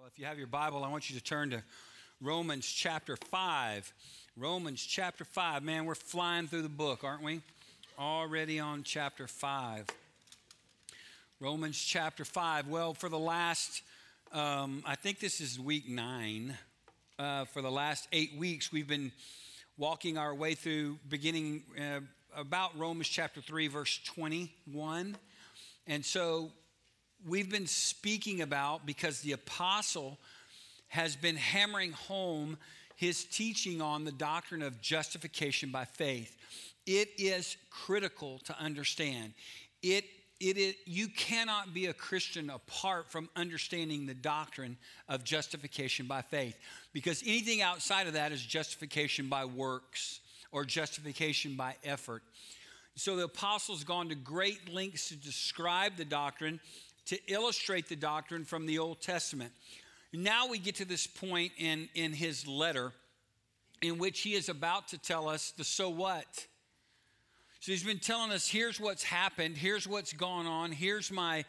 If you have your Bible, I want you to turn to Romans chapter 5. Romans chapter 5. Man, we're flying through the book, aren't we? Already on chapter 5. Romans chapter 5. Well, for the last, I think this is week 9. For the last 8 weeks, we've been walking our way through beginning about Romans chapter 3, verse 21. And so we've been speaking about, because the apostle has been hammering home his teaching on the doctrine of justification by faith. It is critical to understand. You cannot be a Christian apart from understanding the doctrine of justification by faith, because anything outside of that is justification by works or justification by effort. So the apostle's gone to great lengths to describe the doctrine, to illustrate the doctrine from the Old Testament. Now we get to this point in his letter in which he is about to tell us the so what. So he's been telling us, here's what's happened, here's what's gone on, here's my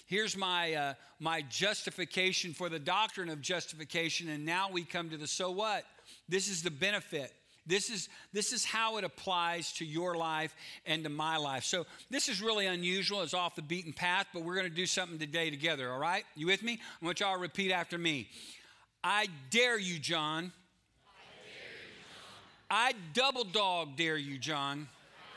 justification for the doctrine of justification, and now we come to the so what. This is the benefit. This is how it applies to your life and to my life. So this is really unusual. It's off the beaten path, but we're going to do something today together, all right? You with me? I want y'all to repeat after me. I dare you, John. I double dog dare you, John,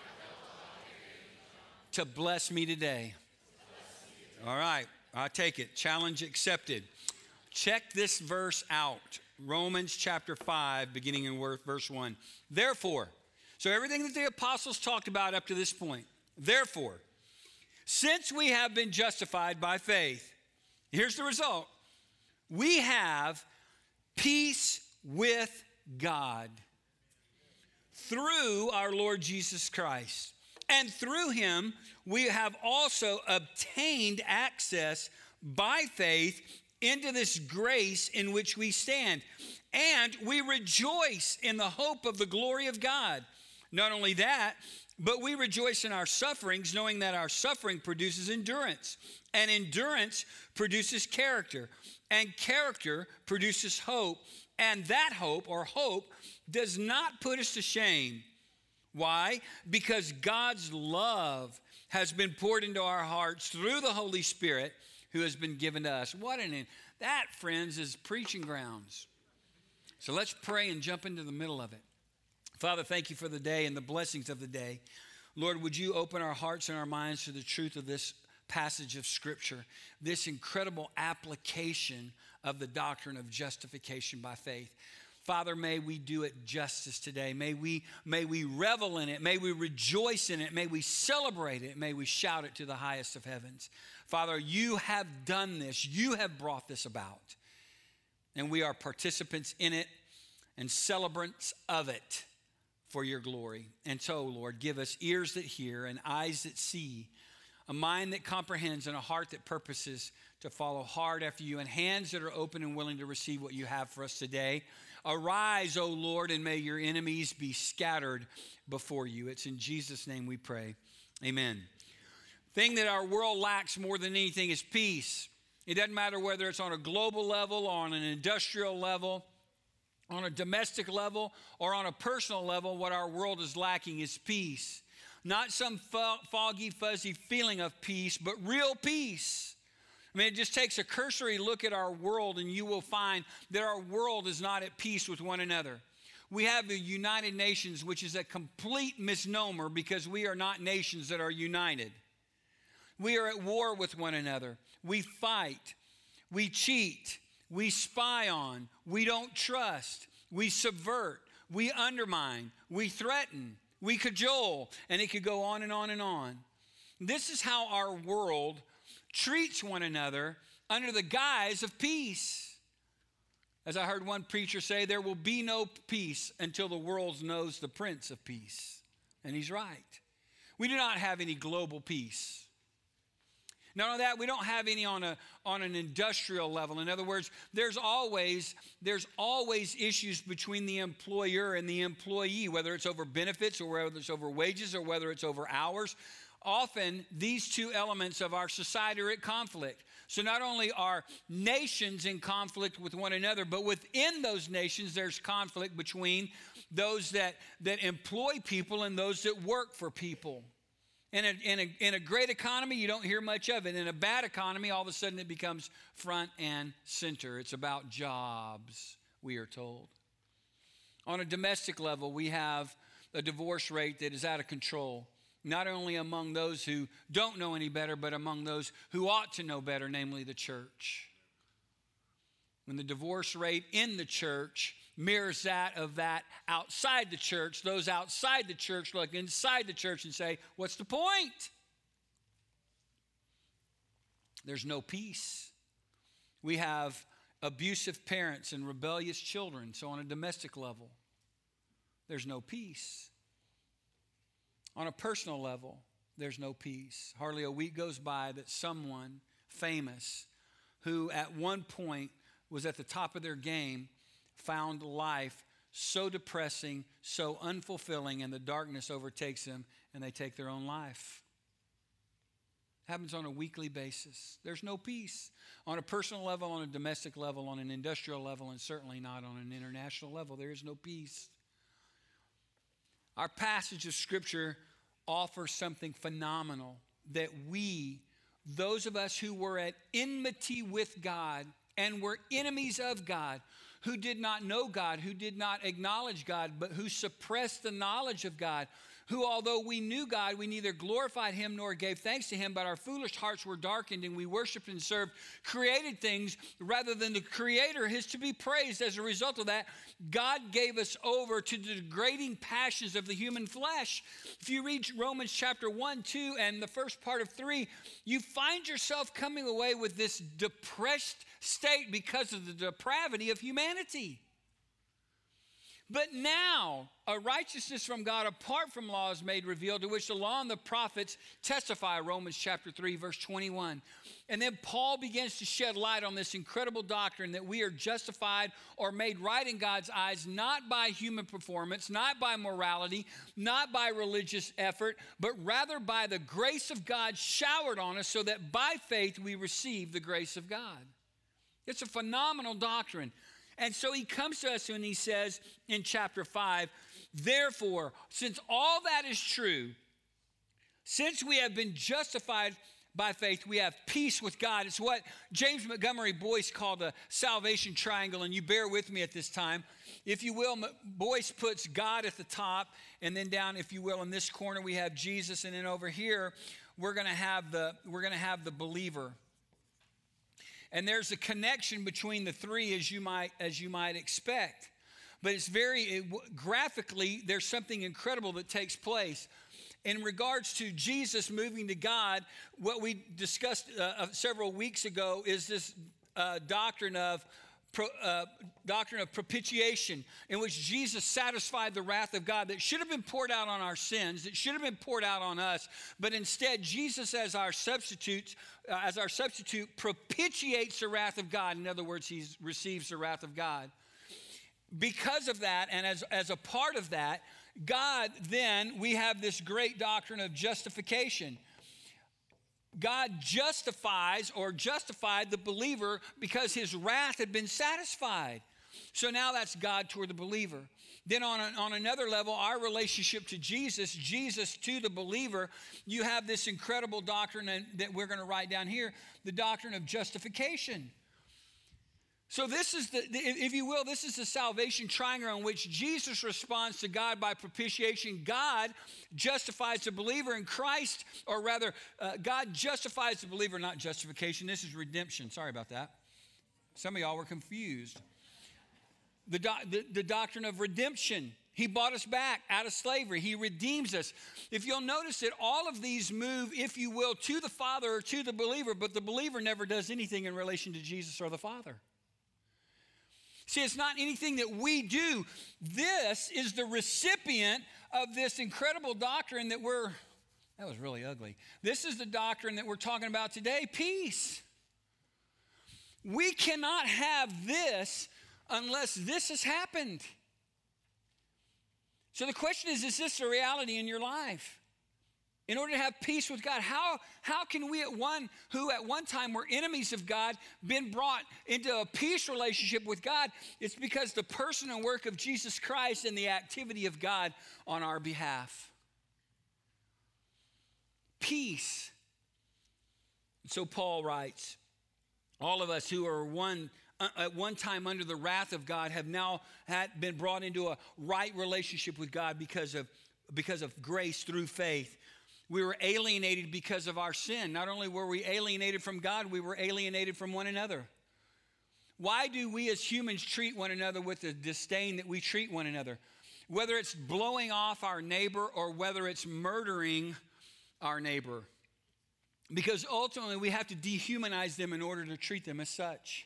to bless me today. All right, I take it. Challenge accepted. Check this verse out. Romans chapter 5, beginning in verse 1. Therefore, so everything that the apostles talked about up to this point. Therefore, since we have been justified by faith, here's the result. We have peace with God through our Lord Jesus Christ. And through him, we have also obtained access by faith into this grace in which we stand. And we rejoice in the hope of the glory of God. Not only that, but we rejoice in our sufferings, knowing that our suffering produces endurance. And endurance produces character. And character produces hope. And that hope, or hope, does not put us to shame. Why? Because God's love has been poured into our hearts through the Holy Spirit who has been given to us. That, friends, is preaching grounds. So let's pray and jump into the middle of it. Father, thank you for the day and the blessings of the day. Lord, would you open our hearts and our minds to the truth of this passage of Scripture, this incredible application of the doctrine of justification by faith. Father, may we do it justice today. May we revel in it. May we rejoice in it. May we celebrate it. May we shout it to the highest of heavens. Father, you have done this. You have brought this about. And we are participants in it and celebrants of it for your glory. And so, Lord, give us ears that hear and eyes that see, a mind that comprehends and a heart that purposes to follow hard after you, and hands that are open and willing to receive what you have for us today. Arise, O Lord, and may your enemies be scattered before you. It's in Jesus' name we pray. Amen. Thing that our world lacks more than anything is peace. It doesn't matter whether it's on a global level, or on an industrial level, on a domestic level, or on a personal level. What our world is lacking is peace. Not some foggy, fuzzy feeling of peace, but real peace. I mean, it just takes a cursory look at our world and you will find that our world is not at peace with one another. We have the United Nations, which is a complete misnomer because we are not nations that are united. We are at war with one another. We fight. We cheat. We spy on. We don't trust. We subvert. We undermine. We threaten. We cajole. And it could go on and on and on. This is how our world treats one another under the guise of peace. As I heard one preacher say, there will be no peace until the world knows the Prince of Peace. And he's right. We do not have any global peace. Not only that, we don't have any on an industrial level. In other words, there's always issues between the employer and the employee, whether it's over benefits or whether it's over wages or whether it's over hours. often these two elements of our society are at conflict. So not only are nations in conflict with one another, but within those nations, there's conflict between those that employ people and those that work for people. In a great economy, you don't hear much of it. In a bad economy, all of a sudden it becomes front and center. It's about jobs, we are told. On a domestic level, we have a divorce rate that is out of control, not only among those who don't know any better, but among those who ought to know better, namely the church. When the divorce rate in the church mirrors that of that outside the church, those outside the church look inside the church and say, what's the point? There's no peace. We have abusive parents and rebellious children. So on a domestic level, there's no peace. On a personal level, there's no peace. Hardly a week goes by that someone famous who at one point was at the top of their game found life so depressing, so unfulfilling, and the darkness overtakes them and they take their own life. Happens on a weekly basis. There's no peace. On a personal level, on a domestic level, on an industrial level, and certainly not on an international level, there is no peace. Our passage of Scripture offers something phenomenal that we, those of us who were at enmity with God and were enemies of God, who did not know God, who did not acknowledge God, but who suppressed the knowledge of God, who, although we knew God, we neither glorified him nor gave thanks to him, but our foolish hearts were darkened, and we worshiped and served created things rather than the Creator is to be praised. As a result of that, God gave us over to the degrading passions of the human flesh. If you read Romans chapter 1, 2, and the first part of 3, you find yourself coming away with this depressed state because of the depravity of humanity. But now, a righteousness from God apart from law is made revealed, to which the law and the prophets testify, Romans chapter 3, verse 21. And then Paul begins to shed light on this incredible doctrine that we are justified or made right in God's eyes, not by human performance, not by morality, not by religious effort, but rather by the grace of God showered on us, so that by faith we receive the grace of God. It's a phenomenal doctrine. And so he comes to us and he says in chapter 5, therefore, since all that is true, since we have been justified by faith, we have peace with God. It's what James Montgomery Boyce called a salvation triangle, and you bear with me at this time. If you will, Boyce puts God at the top, and then down, if you will, in this corner we have Jesus, and then over here we're going to have the believer. And there's a connection between the three, as you might expect. But it's graphically, there's something incredible that takes place. In regards to Jesus moving to God, what we discussed several weeks ago is this doctrine of propitiation, in which Jesus satisfied the wrath of God that should have been poured out on our sins, that should have been poured out on us, but instead Jesus as our substitute propitiates the wrath of God. In other words, he receives the wrath of God. Because of that, and as a part of that, God, then we have this great doctrine of justification. God justifies or justified the believer because his wrath had been satisfied. So now that's God toward the believer. Then on another level, our relationship to Jesus to the believer, you have this incredible doctrine that we're going to write down here, the doctrine of justification. So this is if you will, this is the salvation triangle in which Jesus responds to God by propitiation. God justifies the believer in Christ, or rather, God justifies the believer, not justification. This is redemption. Sorry about that. Some of y'all were confused. The doctrine of redemption. He bought us back out of slavery. He redeems us. If you'll notice that all of these move, if you will, to the Father or to the believer, but the believer never does anything in relation to Jesus or the Father. See, it's not anything that we do. This is the recipient of this incredible doctrine that that was really ugly. This is the doctrine that we're talking about today, peace. We cannot have this unless this has happened. So the question is this a reality in your life? In order to have peace with God, how can we who at one time were enemies of God been brought into a peace relationship with God? It's because the person and work of Jesus Christ and the activity of God on our behalf. Peace. So Paul writes, all of us who are at one time under the wrath of God have now been brought into a right relationship with God because of grace through faith. We were alienated because of our sin. Not only were we alienated from God, we were alienated from one another. Why do we as humans treat one another with the disdain that we treat one another? Whether it's blowing off our neighbor or whether it's murdering our neighbor. Because ultimately we have to dehumanize them in order to treat them as such.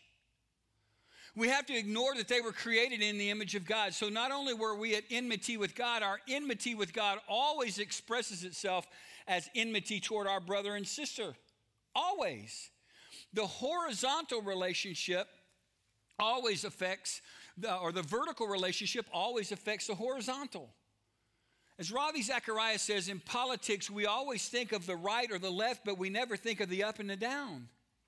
We have to ignore that they were created in the image of God. So not only were we at enmity with God, our enmity with God always expresses itself as enmity toward our brother and sister. Always. The horizontal relationship always affects, the vertical relationship always affects the horizontal. As Ravi Zacharias says, in politics, we always think of the right or the left, but we never think of the up and the down.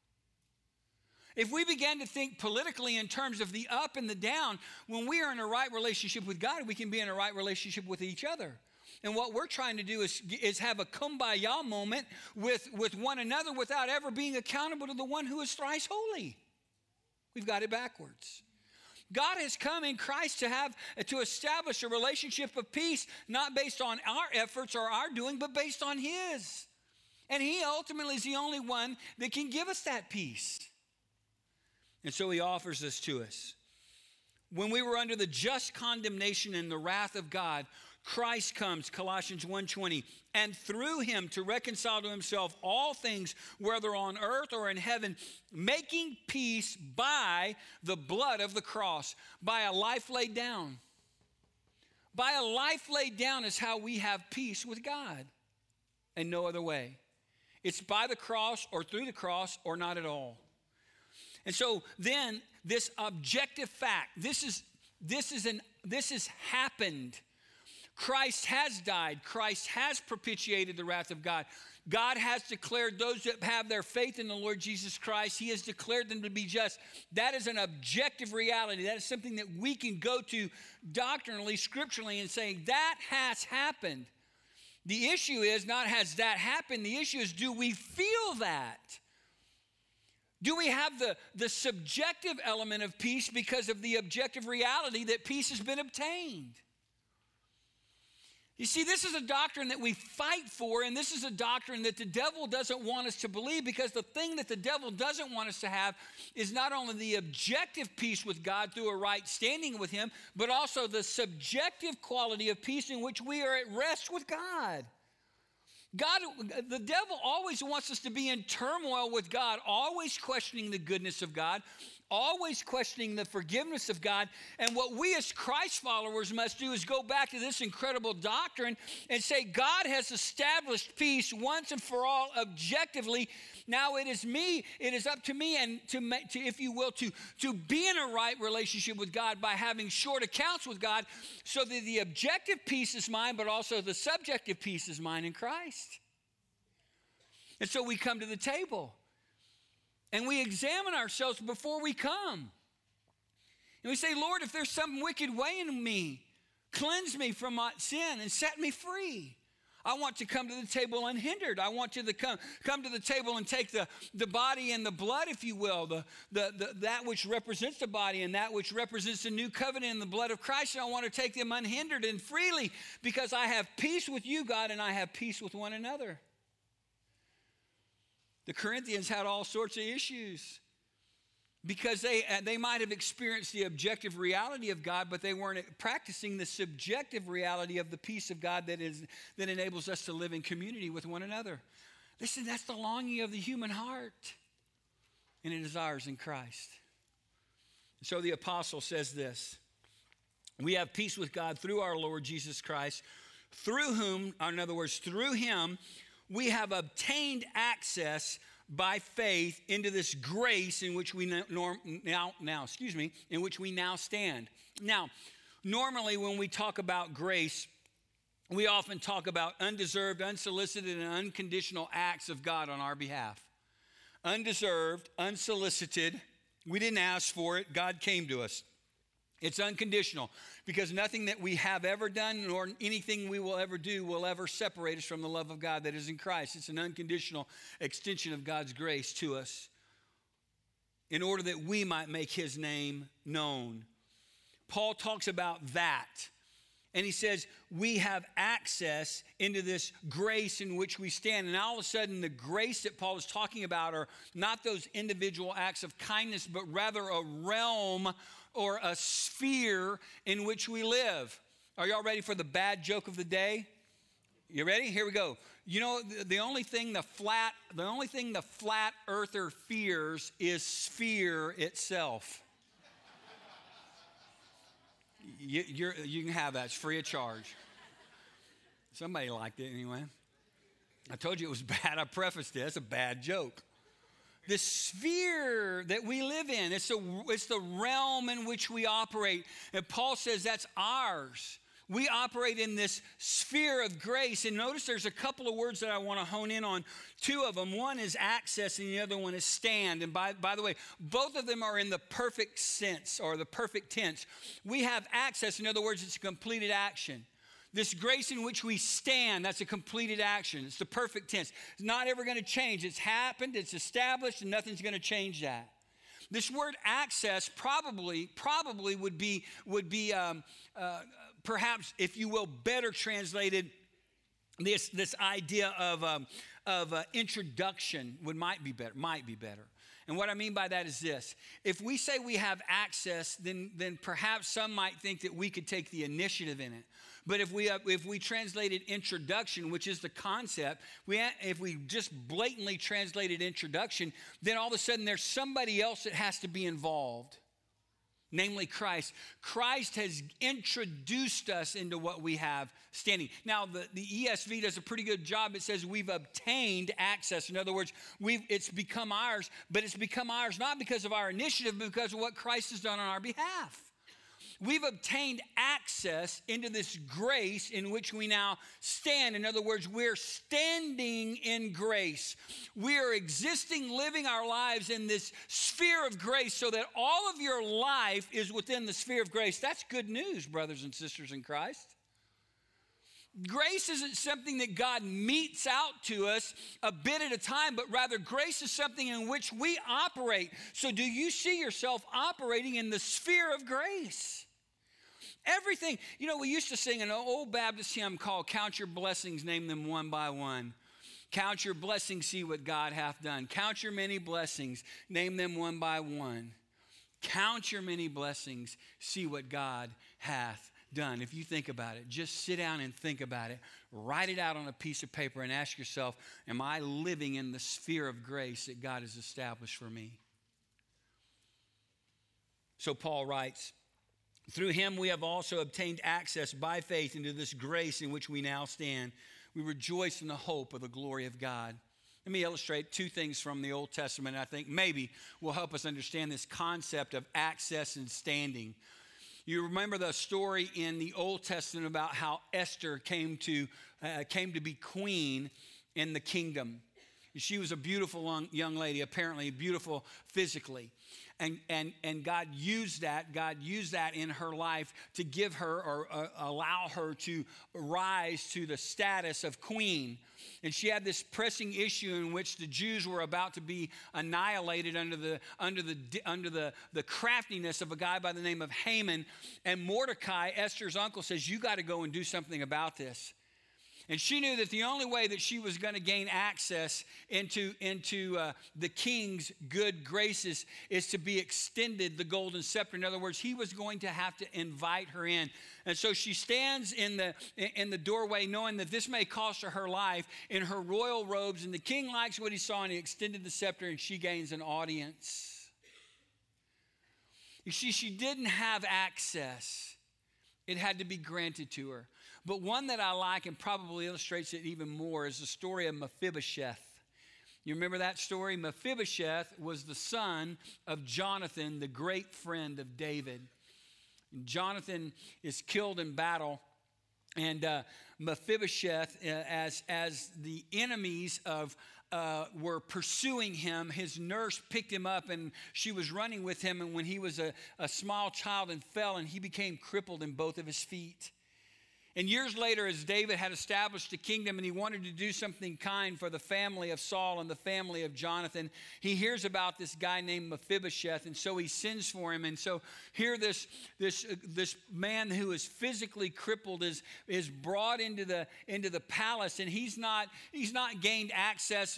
If we began to think politically in terms of the up and the down, when we are in a right relationship with God, we can be in a right relationship with each other. And what we're trying to do is have a kumbaya moment with one another without ever being accountable to the one who is thrice holy. We've got it backwards. God has come in Christ to establish a relationship of peace, not based on our efforts or our doing, but based on His. And He ultimately is the only one that can give us that peace. And so He offers this to us. When we were under the just condemnation and the wrath of God, Christ comes, Colossians 1:20, and through Him to reconcile to Himself all things, whether on earth or in heaven, making peace by the blood of the cross, by a life laid down. By a life laid down is how we have peace with God, and no other way. It's by the cross or through the cross or not at all. And so then this objective fact, this has happened. Christ has died. Christ has propitiated the wrath of God. God has declared those that have their faith in the Lord Jesus Christ, He has declared them to be just. That is an objective reality. That is something that we can go to doctrinally, scripturally, and say, that has happened. The issue is not has that happened. The issue is, do we feel that? Do we have the subjective element of peace because of the objective reality that peace has been obtained? You see, this is a doctrine that we fight for, and this is a doctrine that the devil doesn't want us to believe, because the thing that the devil doesn't want us to have is not only the objective peace with God through a right standing with Him, but also the subjective quality of peace in which we are at rest with God. The devil always wants us to be in turmoil with God, always questioning the goodness of God, always questioning the forgiveness of God. And what we as Christ followers must do is go back to this incredible doctrine and say, God has established peace once and for all objectively. Now it is up to me and to if you will, to be in a right relationship with God by having short accounts with God, so that the objective peace is mine, but also the subjective peace is mine in Christ. And so we come to the table and we examine ourselves before we come. And we say, Lord, if there's some wicked way in me, cleanse me from my sin and set me free. I want to come to the table unhindered. I want to come to the table and take the body and the blood, if you will, that which represents the body and that which represents the new covenant in the blood of Christ. And I want to take them unhindered and freely, because I have peace with you, God, and I have peace with one another. The Corinthians had all sorts of issues because they might have experienced the objective reality of God, but they weren't practicing the subjective reality of the peace of God that enables us to live in community with one another. Listen, that's the longing of the human heart, and it is ours in Christ. So the apostle says this: we have peace with God through our Lord Jesus Christ, through whom, or in other words, through Him, we have obtained access by faith into this grace in which we now stand. Now, normally when we talk about grace, We often talk about undeserved, unsolicited, and unconditional acts of God on our behalf. Undeserved, unsolicited. We didn't ask for it. God came to us. It's unconditional because nothing that we have ever done nor anything we will ever do will ever separate us from the love of God that is in Christ. It's an unconditional extension of God's grace to us in order that we might make his name known. Paul talks about that. And he says, we have access into this grace in which we stand. And all of a sudden, the grace that Paul is talking about are not those individual acts of kindness, but rather a realm or a sphere in which we live. Are y'all ready for the bad joke of the day? You ready? Here we go. You know, the only thing the flat earther fears is sphere itself. You can have that. It's free of charge. Somebody liked it anyway. I told you it was bad. I prefaced it. It's a bad joke. The sphere that we live in, it's the realm in which we operate. And Paul says that's ours. We operate in this sphere of grace. And notice there's a couple of words that I want to hone in on. Two of them. One is access and the other one is stand. And by the way, both of them are in the perfect sense or the perfect tense. We have access. In other words, it's a completed action. This grace in which we stand, that's a completed action. It's the perfect tense. It's not ever going to change. It's happened, it's established, and nothing's going to change that. This word access probably would be perhaps, if you will, better translated. This idea of introduction might be better. And what I mean by that is this: if we say we have access, then perhaps some might think that we could take the initiative in it. But if we translated introduction, which is the concept, if we just blatantly translated introduction, then all of a sudden there's somebody else that has to be involved, namely Christ. Christ has introduced us into what we have standing. Now, the ESV does a pretty good job. It says we've obtained access. In other words, it's become ours, but it's become ours not because of our initiative, but because of what Christ has done on our behalf. We've obtained access into this grace in which we now stand. In other words, we're standing in grace. We are existing, living our lives in this sphere of grace so that all of your life is within the sphere of grace. That's good news, brothers and sisters in Christ. Grace isn't something that God metes out to us a bit at a time, but rather grace is something in which we operate. So do you see yourself operating in the sphere of grace? Everything, we used to sing an old Baptist hymn called Count Your Blessings, Name Them One by One. Count your blessings, see what God hath done. Count your many blessings, name them one by one. Count your many blessings, see what God hath done. If you think about it, just sit down and think about it. Write it out on a piece of paper and ask yourself, am I living in the sphere of grace that God has established for me? So Paul writes, through him we have also obtained access by faith into this grace in which we now stand. We rejoice in the hope of the glory of God. Let me illustrate two things from the Old Testament I think maybe will help us understand this concept of access and standing. You remember the story in the Old Testament about how Esther came to be queen in the kingdom. She was a beautiful young lady, apparently beautiful physically. And God used that in her life to give her or allow her to rise to the status of queen. And she had this pressing issue in which the Jews were about to be annihilated under the craftiness of a guy by the name of Haman. And Mordecai, Esther's uncle, says, you got to go and do something about this. And she knew that the only way that she was going to gain access into the king's good graces is to be extended the golden scepter. In other words, he was going to have to invite her in. And so she stands in the doorway knowing that this may cost her life in her royal robes. And the king likes what he saw and he extended the scepter and she gains an audience. You see, she didn't have access. It had to be granted to her. But one that I like and probably illustrates it even more is the story of Mephibosheth. You remember that story? Mephibosheth was the son of Jonathan, the great friend of David. Jonathan is killed in battle, and Mephibosheth as the enemies of were pursuing him. His nurse picked him up, and she was running with him. And when he was a small child and fell, and he became crippled in both of his feet. And years later, as David had established a kingdom and he wanted to do something kind for the family of Saul and the family of Jonathan, he hears about this guy named Mephibosheth, and so he sends for him. And so here this man who is physically crippled is brought into the palace, and he's not gained access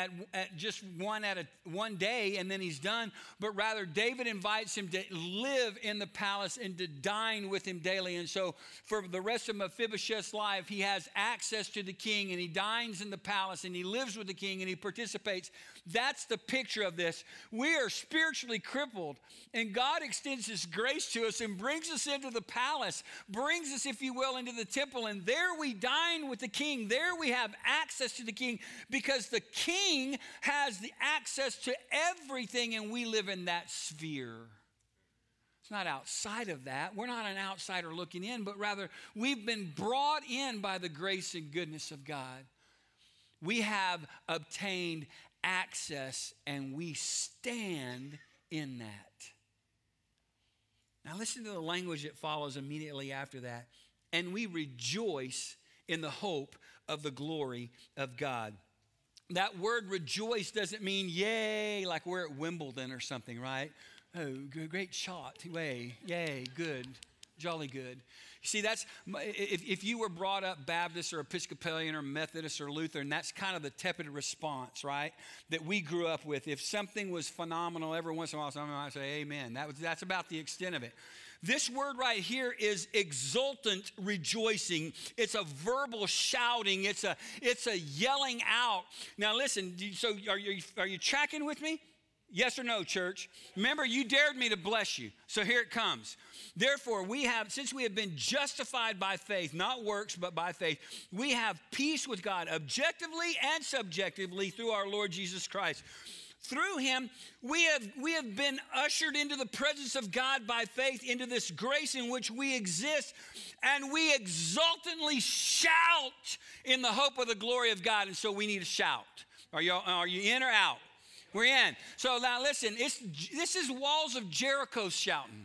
one day and then he's done, but rather David invites him to live in the palace and to dine with him daily. And so for the rest of Mephibosheth's life, he has access to the king, and he dines in the palace, and he lives with the king, and he participates. That's the picture of this. We are spiritually crippled, and God extends his grace to us and brings us into the palace, brings us, if you will, into the temple, and there we dine with the king. There we have access to the king because the king has the access to everything, and we live in that sphere. It's not outside of that. We're not an outsider looking in, but rather we've been brought in by the grace and goodness of God. We have obtained access, and we stand in that. Now listen to the language that follows immediately after that. And we rejoice in the hope of the glory of God. That word rejoice doesn't mean yay, like we're at Wimbledon or something, right? Oh, great shot. Yay, good, jolly good. You see, that's if you were brought up Baptist or Episcopalian or Methodist or Lutheran, that's kind of the tepid response, right, that we grew up with. If something was phenomenal, every once in a while, someone might say amen. That's about the extent of it. This word right here is exultant rejoicing. It's a verbal shouting. It's a yelling out. Now listen, so are you tracking with me? Yes or no, church? Remember, you dared me to bless you. So here it comes. Therefore, since we have been justified by faith, not works, but by faith, we have peace with God objectively and subjectively through our Lord Jesus Christ. Through him, we have been ushered into the presence of God by faith, into this grace in which we exist, and we exultantly shout in the hope of the glory of God. And so we need to shout. Are you in or out? We're in. So now listen, this is walls of Jericho shouting.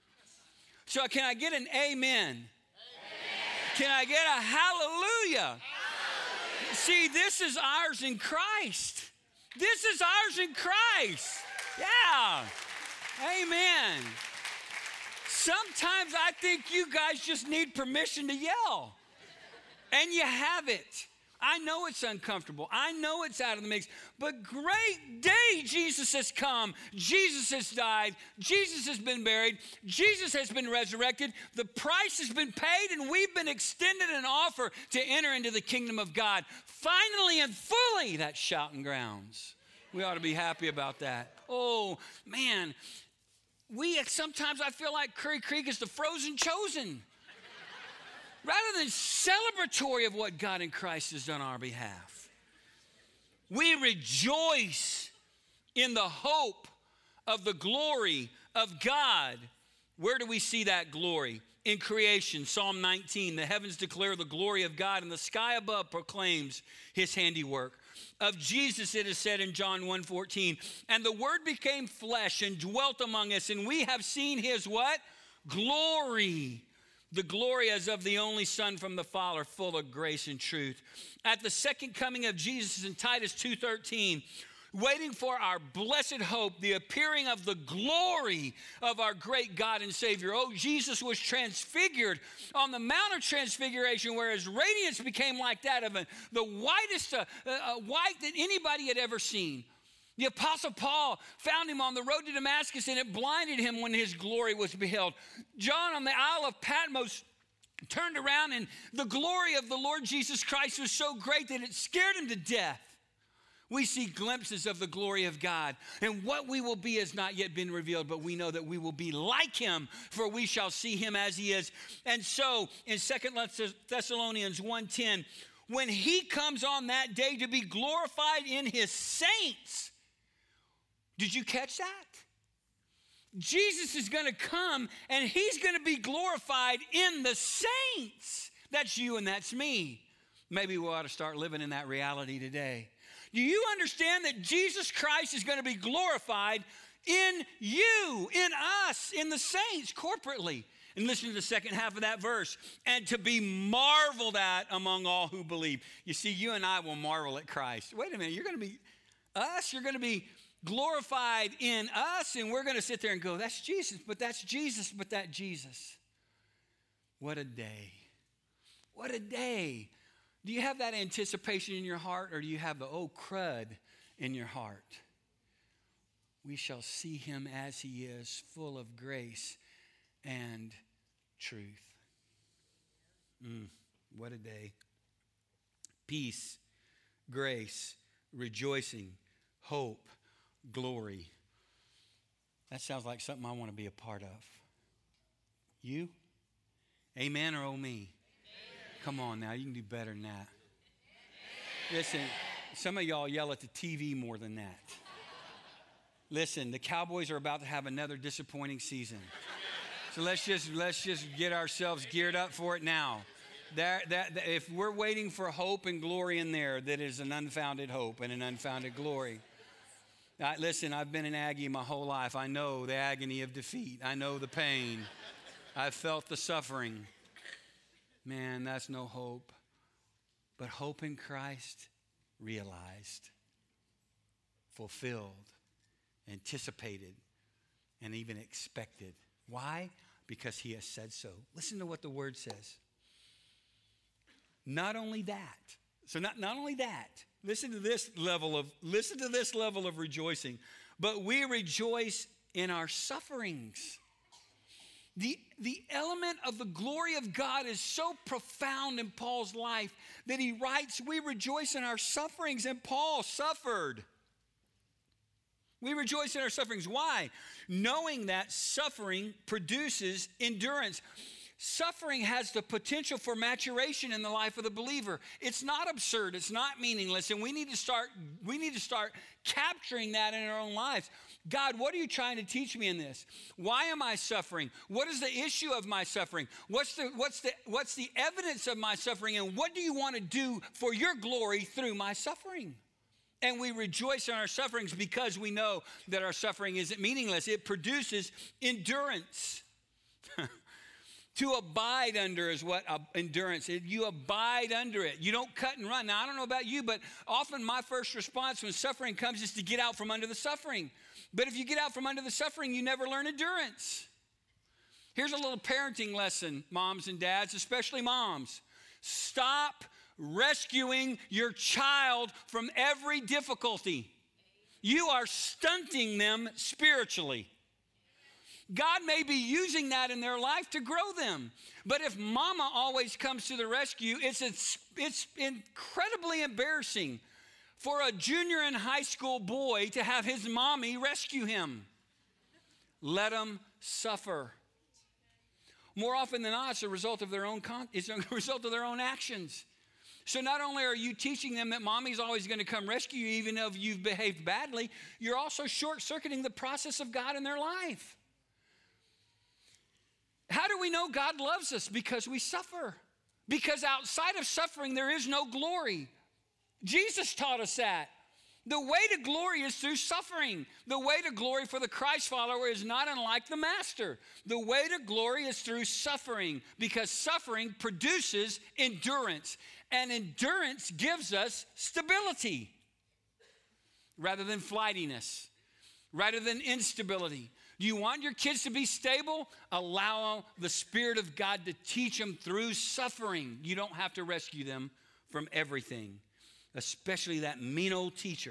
So can I get an amen? Amen. Can I get a hallelujah? Hallelujah? See, this is ours in Christ. This is ours in Christ. Yeah. Amen. Sometimes I think you guys just need permission to yell. And you have it. I know it's uncomfortable. I know it's out of the mix. But great day, Jesus has come. Jesus has died. Jesus has been buried. Jesus has been resurrected. The price has been paid, and we've been extended an offer to enter into the kingdom of God. Finally and fully, that shouting grounds. We ought to be happy about that. Oh, man. Sometimes I feel like Curry Creek is the frozen chosen. Rather than celebratory of what God in Christ has done on our behalf. We rejoice in the hope of the glory of God. Where do we see that glory? In creation, Psalm 19, the heavens declare the glory of God, and the sky above proclaims his handiwork. Of Jesus, it is said in John 1:14, and the word became flesh and dwelt among us, and we have seen his what? Glory. The glory as of the only Son from the Father, full of grace and truth. At the second coming of Jesus in Titus 2:13, waiting for our blessed hope, the appearing of the glory of our great God and Savior. Oh, Jesus was transfigured on the Mount of Transfiguration, where his radiance became like that of the whitest white that anybody had ever seen. The Apostle Paul found him on the road to Damascus, and it blinded him when his glory was beheld. John on the Isle of Patmos turned around, and the glory of the Lord Jesus Christ was so great that it scared him to death. We see glimpses of the glory of God, and what we will be has not yet been revealed, but we know that we will be like him, for we shall see him as he is. And so in 2 Thessalonians 1:10, when he comes on that day to be glorified in his saints. Did you catch that? Jesus is going to come, and he's going to be glorified in the saints. That's you and that's me. Maybe we ought to start living in that reality today. Do you understand that Jesus Christ is going to be glorified in you, in us, in the saints corporately? And listen to the second half of that verse. And to be marveled at among all who believe. You see, you and I will marvel at Christ. Wait a minute, you're going to be us? You're going to be glorified in us? And we're going to sit there and go, that's Jesus, but that's Jesus, but that Jesus. What a day. What a day. Do you have that anticipation in your heart, or do you have the oh crud in your heart? We shall see him as he is, full of grace and truth. What a day. Peace, grace, rejoicing, hope, glory. That sounds like something I want to be a part of. You? Amen or oh me? Amen. Come on now, you can do better than that. Amen. Listen, some of y'all yell at the TV more than that. Listen, the Cowboys are about to have another disappointing season. So let's just get ourselves geared up for it now. If we're waiting for hope and glory in there, that is an unfounded hope and an unfounded glory. Listen, I've been an Aggie my whole life. I know the agony of defeat. I know the pain. I've felt the suffering. Man, that's no hope. But hope in Christ, realized, fulfilled, anticipated, and even expected. Why? Because he has said so. Listen to what the word says. Not only that. So not only that. Listen to this level of rejoicing. But we rejoice in our sufferings. The element of the glory of God is so profound in Paul's life that he writes, we rejoice in our sufferings, and Paul suffered. We rejoice in our sufferings. Why? Knowing that suffering produces endurance. Suffering has the potential for maturation in the life of the believer. It's not absurd. It's not meaningless. And we need to start capturing that in our own lives. God, what are you trying to teach me in this? Why am I suffering? What is the issue of my suffering? What's the evidence of my suffering? And what do you want to do for your glory through my suffering? And we rejoice in our sufferings because we know that our suffering isn't meaningless. It produces endurance. To abide under is what endurance is. You abide under it. You don't cut and run. Now, I don't know about you, but often my first response when suffering comes is to get out from under the suffering. But if you get out from under the suffering, you never learn endurance. Here's a little parenting lesson, moms and dads, especially moms. Stop rescuing your child from every difficulty. You are stunting them spiritually. God may be using that in their life to grow them. But if mama always comes to the rescue, it's incredibly embarrassing for a junior in high school boy to have his mommy rescue him. Let them suffer. More often than not, it's a result of their own actions. So not only are you teaching them that mommy's always going to come rescue you even if you've behaved badly, you're also short-circuiting the process of God in their life. How do we know God loves us? Because we suffer. Because outside of suffering, there is no glory. Jesus taught us that. The way to glory is through suffering. The way to glory for the Christ follower is not unlike the master. The way to glory is through suffering, because suffering produces endurance, and endurance gives us stability rather than flightiness, rather than instability. Do you want your kids to be stable? Allow the Spirit of God to teach them through suffering. You don't have to rescue them from everything, especially that mean old teacher.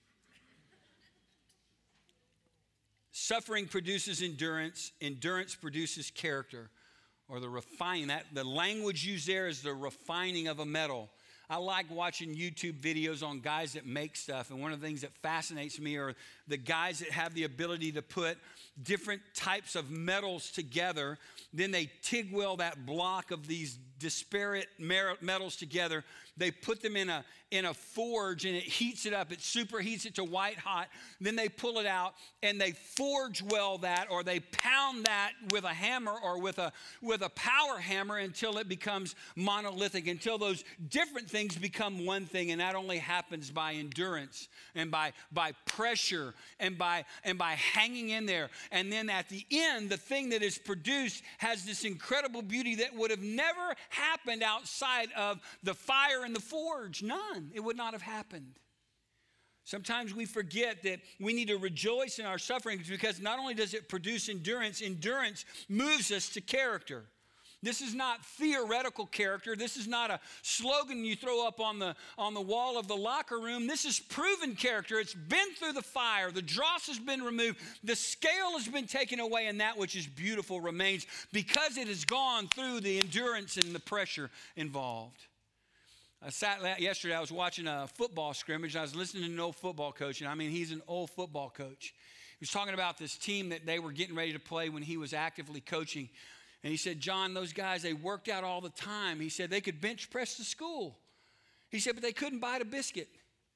Suffering produces endurance. Endurance produces character, or the refining. The language used there is the refining of a metal. I like watching YouTube videos on guys that make stuff, and one of the things that fascinates me are the guys that have the ability to put different types of metals together. Then they TIG weld that block of these disparate metals together. They put them in a forge, and it heats it up. It superheats it to white hot. Then they pull it out and they forge weld that, or they pound that with a hammer or with a power hammer until it becomes monolithic, until those different things become one thing. And that only happens by endurance and by pressure and by hanging in there. And then at the end, the thing that is produced has this incredible beauty that would have never happened outside of the fire and the forge. None. It would not have happened. Sometimes we forget that we need to rejoice in our sufferings, because not only does it produce endurance, endurance moves us to character. This is not theoretical character. This is not a slogan you throw up on the wall of the locker room. This is proven character. It's been through the fire. The dross has been removed. The scale has been taken away, and that which is beautiful remains, because it has gone through the endurance and the pressure involved. Yesterday, I was watching a football scrimmage, and I was listening to an old football coach, and I mean, he's an old football coach. He was talking about this team that they were getting ready to play when he was actively coaching. And he said, John, those guys, they worked out all the time. He said they could bench press to school. He said, but they couldn't bite a biscuit.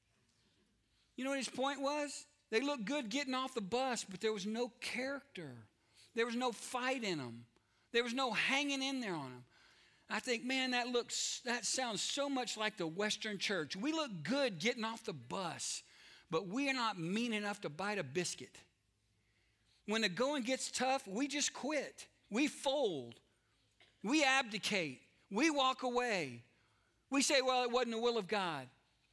You know what his point was? They looked good getting off the bus, but there was no character. There was no fight in them. There was no hanging in there on them. I think, man, that sounds so much like the Western church. We look good getting off the bus, but we are not mean enough to bite a biscuit. When the going gets tough, we just quit. We fold. We abdicate. We walk away. We say, well, it wasn't the will of God.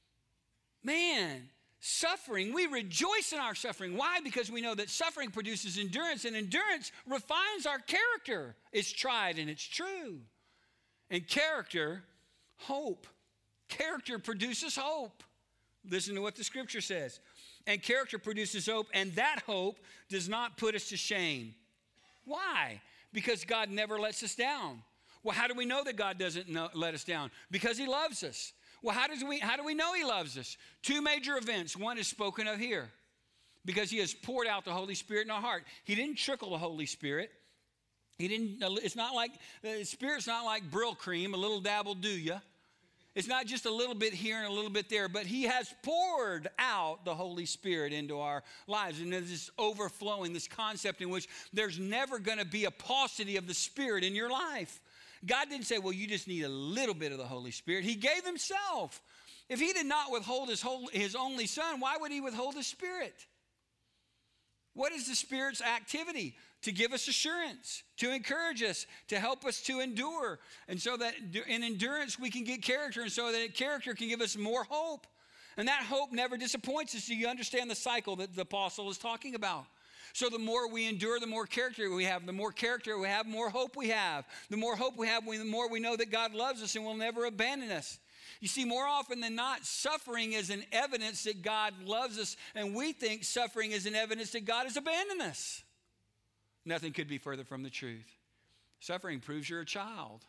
Man, suffering, we rejoice in our suffering. Why? Because we know that suffering produces endurance, and endurance refines our character. It's tried and it's true. And character, hope. Character produces hope. Listen to what the scripture says. And character produces hope, and that hope does not put us to shame. Why? Because God never lets us down. Well, how do we know that God doesn't let us down? Because he loves us. Well, how do we know he loves us? Two major events. One is spoken of here, because he has poured out the Holy Spirit in our heart. He didn't trickle the Holy Spirit. It's not like, the Spirit's not like Brill cream, a little dab will do ya. It's not just a little bit here and a little bit there, but he has poured out the Holy Spirit into our lives. And there's this overflowing, this concept in which there's never going to be a paucity of the Spirit in your life. God didn't say, well, you just need a little bit of the Holy Spirit. He gave himself. If he did not withhold his only son, why would he withhold his Spirit? What is the Spirit's activity? To give us assurance, to encourage us, to help us to endure. And so that in endurance we can get character, and so that character can give us more hope. And that hope never disappoints us. Do you understand the cycle that the apostle is talking about? So the more we endure, the more character we have. The more character we have, more hope we have. The more hope we have, the more we know that God loves us and will never abandon us. You see, more often than not, suffering is an evidence that God loves us, and we think suffering is an evidence that God has abandoned us. Nothing could be further from the truth. Suffering proves you're a child.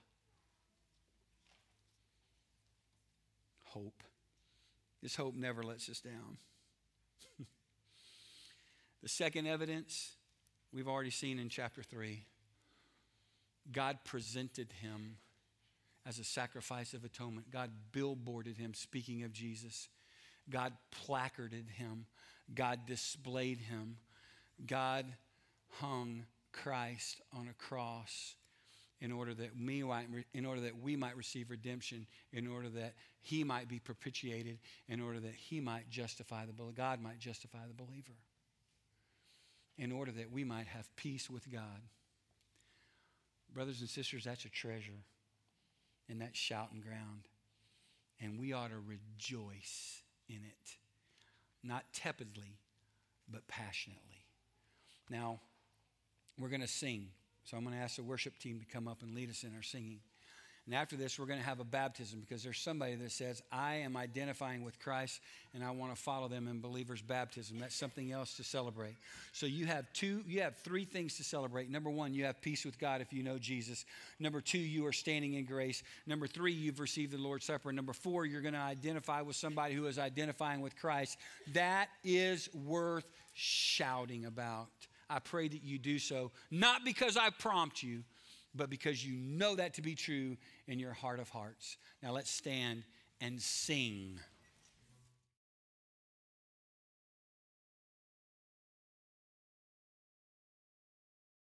Hope. This hope never lets us down. The second evidence we've already seen in chapter 3. God presented him as a sacrifice of atonement. God billboarded him, speaking of Jesus. God placarded him. God displayed him. God hung Christ on a cross in order that we might receive redemption, in order that he might be propitiated, in order that he might God might justify the believer, in order that we might have peace with God. Brothers and sisters, that's a treasure, and that's shouting ground, and we ought to rejoice in it, not tepidly, but passionately. Now, we're going to sing. So I'm going to ask the worship team to come up and lead us in our singing. And after this, we're going to have a baptism, because there's somebody that says, I am identifying with Christ and I want to follow them in believer's baptism. That's something else to celebrate. So you have three things to celebrate. Number one, you have peace with God if you know Jesus. Number two, you are standing in grace. Number three, you've received the Lord's Supper. And number four, you're going to identify with somebody who is identifying with Christ. That is worth shouting about. I pray that you do so, not because I prompt you, but because you know that to be true in your heart of hearts. Now let's stand and sing.